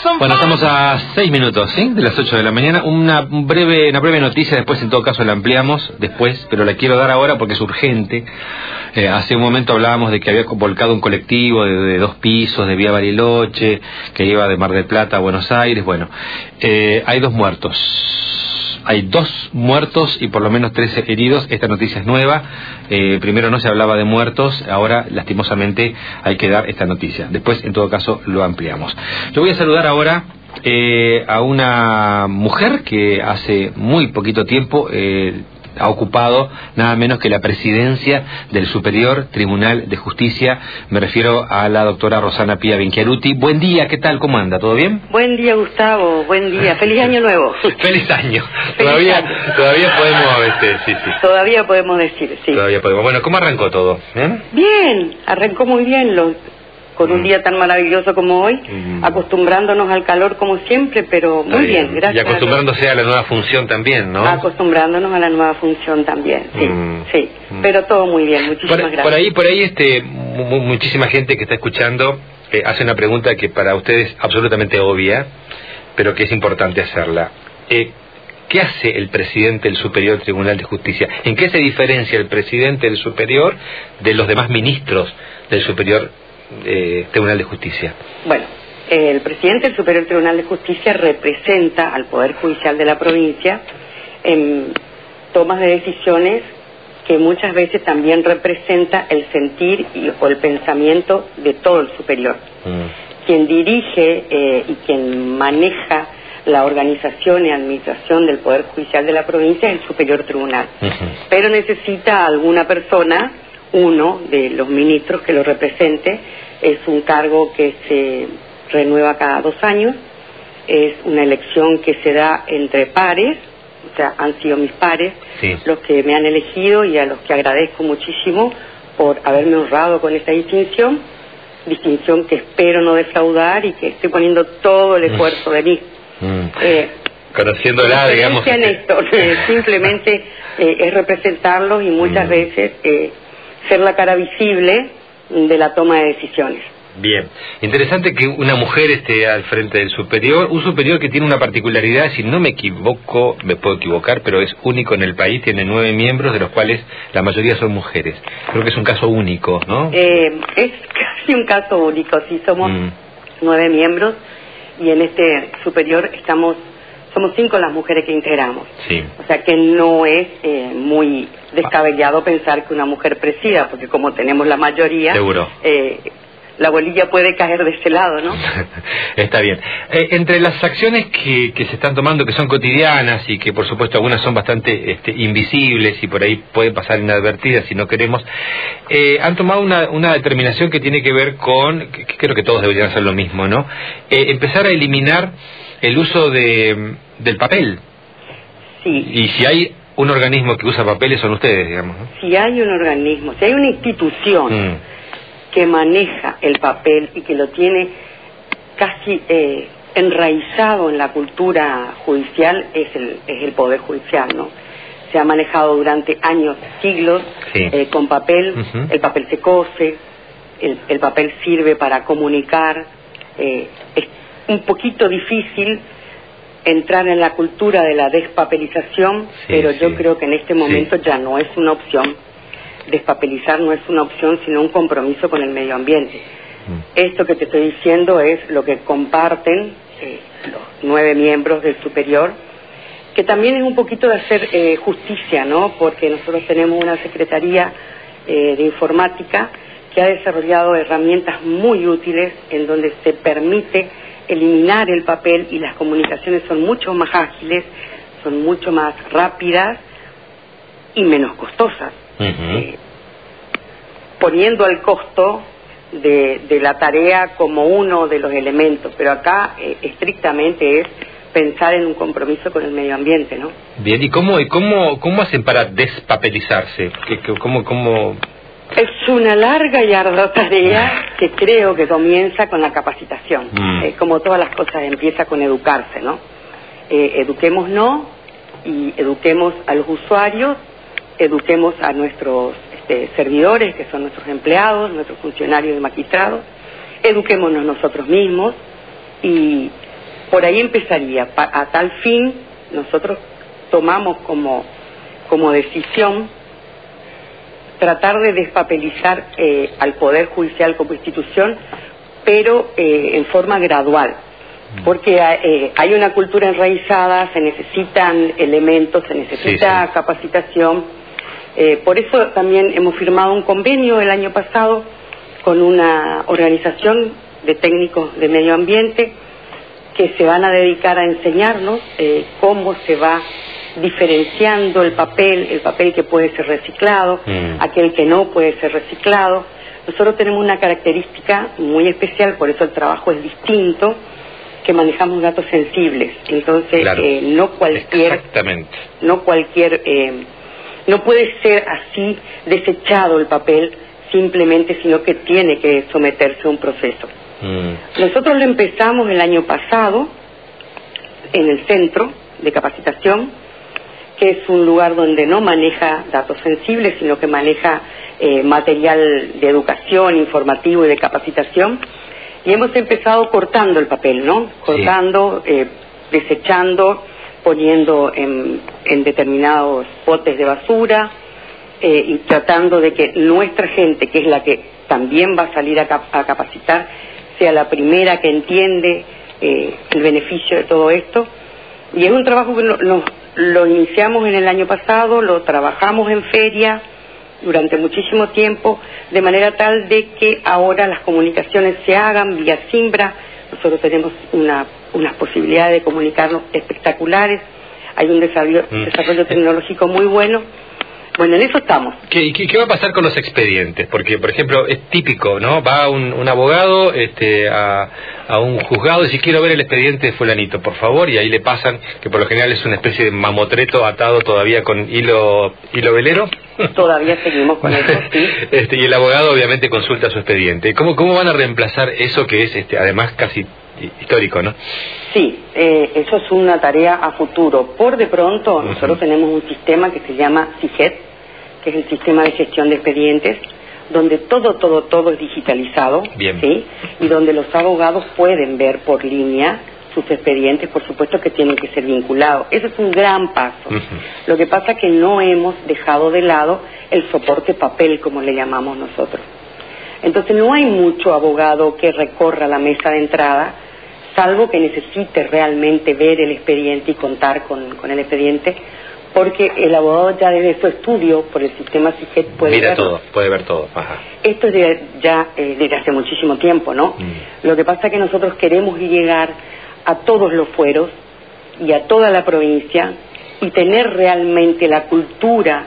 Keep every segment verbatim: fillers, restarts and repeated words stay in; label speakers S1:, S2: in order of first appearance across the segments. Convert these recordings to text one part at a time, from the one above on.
S1: Bueno, estamos a seis minutos, ¿sí? De las ocho de la mañana. Una breve, una breve noticia, después en todo caso la ampliamos después, pero la quiero dar ahora porque es urgente. Eh, hace un momento hablábamos de que había volcado un colectivo de, de dos pisos de Vía Bariloche, que iba de Mar del Plata a Buenos Aires. Bueno, eh, hay dos muertos. Hay dos muertos y por lo menos trece heridos. Esta noticia es nueva. Eh, primero no se hablaba de muertos, ahora lastimosamente hay que dar esta noticia. Después, en todo caso, lo ampliamos. Yo voy a saludar ahora eh, a una mujer que hace muy poquito tiempo eh, ha ocupado nada menos que la presidencia del Superior Tribunal de Justicia. Me refiero a la doctora Rosana Pia Venchiaruti. Buen día, ¿qué tal? ¿Cómo anda? ¿Todo bien?
S2: Buen día, Gustavo. Buen día. Feliz año nuevo.
S1: Feliz año.
S2: Feliz
S1: todavía
S2: año.
S1: todavía podemos, este, sí, sí.
S2: Todavía podemos decir, sí.
S1: Todavía podemos. Bueno, ¿cómo arrancó todo? ¿Eh?
S2: Bien, arrancó muy bien lo, con un
S1: Mm.
S2: día tan maravilloso como hoy,
S1: Mm.
S2: acostumbrándonos al calor como siempre, pero
S1: Está
S2: muy bien, gracias.
S1: Y acostumbrándose a la nueva función también, ¿no?
S2: Acostumbrándonos a la nueva función también, sí,
S1: Mm.
S2: sí.
S1: Mm.
S2: Pero todo muy bien, muchísimas
S1: Por,
S2: gracias.
S1: por ahí, por ahí, este, mu- muchísima gente que está escuchando eh, hace una pregunta que para ustedes es absolutamente obvia, pero que es importante hacerla. Eh, ¿Qué hace el presidente del Superior Tribunal de Justicia? ¿En qué se diferencia el presidente del Superior de los demás ministros del Superior eh, Tribunal de Justicia?
S2: Bueno, eh, el presidente del Superior Tribunal de Justicia representa al Poder Judicial de la provincia en tomas de decisiones que muchas veces también representa el sentir y, o el pensamiento de todo el superior.
S1: Mm.
S2: Quien dirige eh, y quien maneja la organización y administración del Poder Judicial de la provincia es el Superior Tribunal.
S1: Uh-huh.
S2: Pero necesita alguna persona, uno de los ministros que lo represente. Es un cargo que se renueva cada dos años, es una elección que se da entre pares, o sea, han sido mis pares
S1: Sí.
S2: los que me han elegido y a los que agradezco muchísimo por haberme honrado con esta distinción, distinción que espero no defraudar y que estoy poniendo todo el esfuerzo de mí.
S1: Mm.
S2: Eh,
S1: Conociéndola, digamos.
S2: en esto, eh, simplemente eh, es representarlos y muchas
S1: Mm.
S2: veces eh, ser la cara visible de la toma de decisiones.
S1: Bien, interesante que una mujer esté al frente del superior, un superior que tiene una particularidad, si no me equivoco, me puedo equivocar, pero es único en el país, tiene nueve miembros, de los cuales la mayoría son mujeres. Creo que es un caso único, ¿no?
S2: Eh, es casi un caso único, sí, somos
S1: Mm.
S2: nueve miembros y en este superior estamos, somos cinco las mujeres que integramos.
S1: Sí.
S2: O sea que no es eh, muy descabellado pensar que una mujer presida, porque como tenemos la mayoría,
S1: Seguro.
S2: eh, la bolilla puede caer de ese lado, ¿no?
S1: Está bien. Eh, entre las acciones que, que se están tomando, que son cotidianas y que por supuesto algunas son bastante este, invisibles y por ahí pueden pasar inadvertidas si no queremos, eh, han tomado una, una determinación que tiene que ver con, que, que creo que todos deberían hacer lo mismo, ¿no? Eh, empezar a eliminar el uso de, del papel.
S2: Sí.
S1: Y si hay un organismo que usa papeles son ustedes, digamos, ¿no?
S2: Si hay un organismo, si hay una institución
S1: Mm.
S2: que maneja el papel y que lo tiene casi eh, enraizado en la cultura judicial, es el, es el Poder Judicial, ¿no? Se ha manejado durante años, siglos,
S1: Sí.
S2: eh, con papel.
S1: Uh-huh.
S2: El papel se cose, el, el papel sirve para comunicar. Eh, es un poquito difícil entrar en la cultura de la despapelización,
S1: Sí,
S2: pero yo
S1: sí.
S2: creo que en este momento
S1: Sí.
S2: ya no es una opción. Despapelizar no es una opción, sino un compromiso con el medio ambiente.
S1: Mm.
S2: Esto que te estoy diciendo es lo que comparten eh, los nueve miembros del superior, que también es un poquito de hacer eh, justicia, ¿no? Porque nosotros tenemos una secretaría eh, de informática que ha desarrollado herramientas muy útiles en donde se permite eliminar el papel y las comunicaciones son mucho más ágiles, son mucho más rápidas y menos costosas.
S1: Uh-huh.
S2: Eh, poniendo al costo de, de la tarea como uno de los elementos, pero acá eh, estrictamente es pensar en un compromiso con el medio ambiente, ¿no?
S1: Bien, ¿y cómo, y cómo, cómo hacen para despapelizarse? ¿Qué, qué, cómo, cómo...
S2: Es una larga y ardua tarea que creo que comienza con la capacitación.
S1: Mm.
S2: Eh, como todas las cosas, empieza con educarse, ¿no? Eh, eduquémonos y eduquemos a los usuarios, eduquemos a nuestros este, servidores, que son nuestros empleados, nuestros funcionarios y magistrados, eduquémonos nosotros mismos y por ahí empezaría. Pa, a tal fin, nosotros tomamos como, como decisión tratar de despapelizar eh, al Poder Judicial como institución, pero eh, en forma gradual, porque eh, hay una cultura enraizada, se necesitan elementos, se necesita sí, sí. capacitación. Eh, por eso también hemos firmado un convenio el año pasado con una organización de técnicos de medio ambiente que se van a dedicar a enseñarnos eh, cómo se va diferenciando el papel, el papel que puede ser reciclado, mm. aquel que no puede ser reciclado. Nosotros tenemos una característica muy especial, por eso el trabajo es distinto, que manejamos datos sensibles. Entonces, claro. eh, no cualquier...
S1: Exactamente.
S2: No cualquier... Eh, no puede ser así desechado el papel simplemente, sino que tiene que someterse a un proceso. Mm. Nosotros lo empezamos el año pasado en el centro de capacitación, que es un lugar donde no maneja datos sensibles, sino que maneja eh, material de educación, informativo y de capacitación. Y hemos empezado cortando el papel, ¿no? Cortando, sí. eh, desechando, poniendo en, en determinados botes de basura eh, y tratando de que nuestra gente, que es la que también va a salir a, cap a capacitar, sea la primera que entiende eh, el beneficio de todo esto. Y es un trabajo que lo, lo, lo iniciamos en el año pasado, lo trabajamos en feria durante muchísimo tiempo, de manera tal de que ahora las comunicaciones se hagan vía Simbra. Nosotros tenemos una, unas posibilidades de comunicarnos espectaculares, hay un desarrollo, mm. desarrollo tecnológico muy bueno. Bueno, en eso estamos.
S1: ¿Qué, qué, ¿Qué va a pasar con los expedientes? Porque, por ejemplo, es típico, ¿no? Va un, un abogado este, a, a un juzgado y dice, quiero ver el expediente de fulanito, por favor, y ahí le pasan, que por lo general es una especie de mamotreto atado todavía con hilo hilo velero.
S2: Todavía seguimos con eso, sí.
S1: Este, y el abogado obviamente consulta su expediente. ¿Cómo, cómo van a reemplazar eso que es, este, además, casi histórico, ¿no?
S2: Sí, eh, eso es una tarea a futuro. Por de pronto, uh-huh. nosotros tenemos un sistema que se llama SIGET, que es el sistema de gestión de expedientes, donde todo, todo, todo es digitalizado,
S1: Bien.
S2: ¿sí? Y donde los abogados pueden ver por línea sus expedientes, por supuesto que tienen que ser vinculados. Eso es un gran paso. Uh-huh. Lo que pasa es que no hemos dejado de lado el soporte papel, como le llamamos nosotros. Entonces no hay mucho abogado que recorra la mesa de entrada, salvo que necesite realmente ver el expediente y contar con, con el expediente, porque el abogado ya desde su estudio por el sistema SIGET puede
S1: Mira
S2: verlo.
S1: todo, puede ver todo. Ajá.
S2: Esto es de, ya eh, desde hace muchísimo tiempo, ¿no? Mm. Lo que pasa es que nosotros queremos llegar a todos los fueros y a toda la provincia y tener realmente la cultura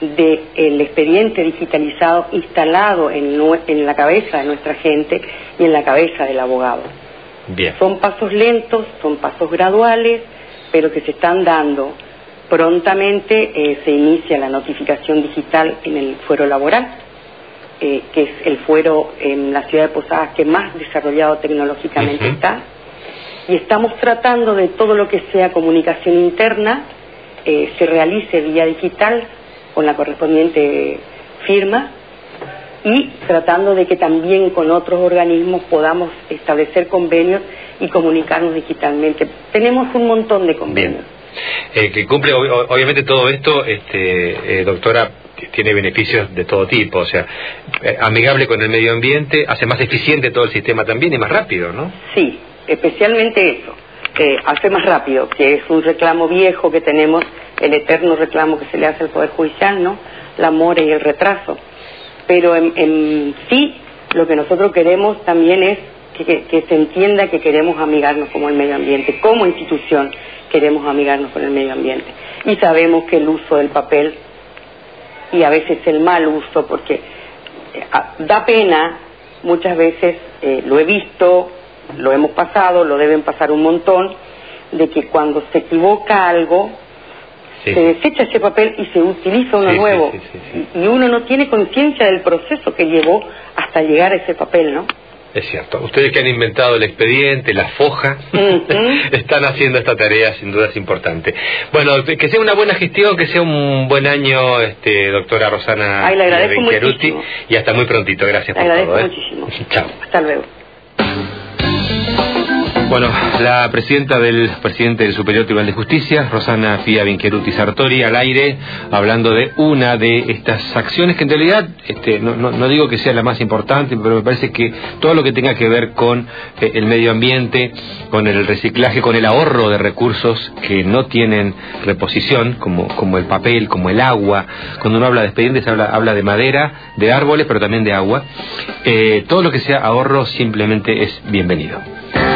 S2: del expediente digitalizado instalado en, en la cabeza de nuestra gente y en la cabeza del abogado.
S1: Bien.
S2: Son pasos lentos, son pasos graduales, pero que se están dando. Prontamente eh, se inicia la notificación digital en el fuero laboral, eh, que es el fuero en la ciudad de Posadas que más desarrollado tecnológicamente uh-huh. está, y estamos tratando de todo lo que sea comunicación interna eh, se realice vía digital con la correspondiente firma, y tratando de que también con otros organismos podamos establecer convenios y comunicarnos digitalmente. Tenemos un montón de convenios.
S1: Eh, que cumple, ob obviamente todo esto, este, eh, doctora, tiene beneficios de todo tipo, o sea, eh, amigable con el medio ambiente, hace más eficiente todo el sistema también y más rápido, ¿no?
S2: Sí, especialmente eso, eh, hace más rápido, que es un reclamo viejo que tenemos, el eterno reclamo que se le hace al Poder Judicial, ¿no? La mora y el retraso. Pero en, en sí, lo que nosotros queremos también es que, que, que se entienda que queremos amigarnos con el medio ambiente, como institución queremos amigarnos con el medio ambiente. Y sabemos que el uso del papel, y a veces el mal uso, porque eh, da pena, muchas veces eh, lo he visto, lo hemos pasado, lo deben pasar un montón, de que cuando se equivoca algo, sí. se desecha ese papel y se utiliza uno sí, nuevo. Sí, sí, sí, sí. Y uno no tiene conciencia del proceso que llevó hasta llegar a ese papel, ¿no?
S1: Es cierto. Ustedes que han inventado el expediente, la foja, uh-huh. están haciendo esta tarea, sin duda es importante. Bueno, que sea una buena gestión, que sea un buen año, este, doctora Rosana
S2: Ay, le agradezco muchísimo.
S1: Y hasta muy prontito. Gracias
S2: le
S1: por
S2: agradezco
S1: todo. ¿eh?
S2: muchísimo.
S1: Chao.
S2: Hasta luego.
S1: Bueno, la presidenta del presidente del Superior Tribunal de Justicia, Rosana Pia Vincheruti Sartori, al aire, hablando de una de estas acciones que en realidad, este, no, no, no digo que sea la más importante, pero me parece que todo lo que tenga que ver con eh, el medio ambiente, con el reciclaje, con el ahorro de recursos que no tienen reposición, como, como el papel, como el agua. Cuando uno habla de expedientes, habla, habla de madera, de árboles, pero también de agua. Eh, todo lo que sea ahorro simplemente es bienvenido.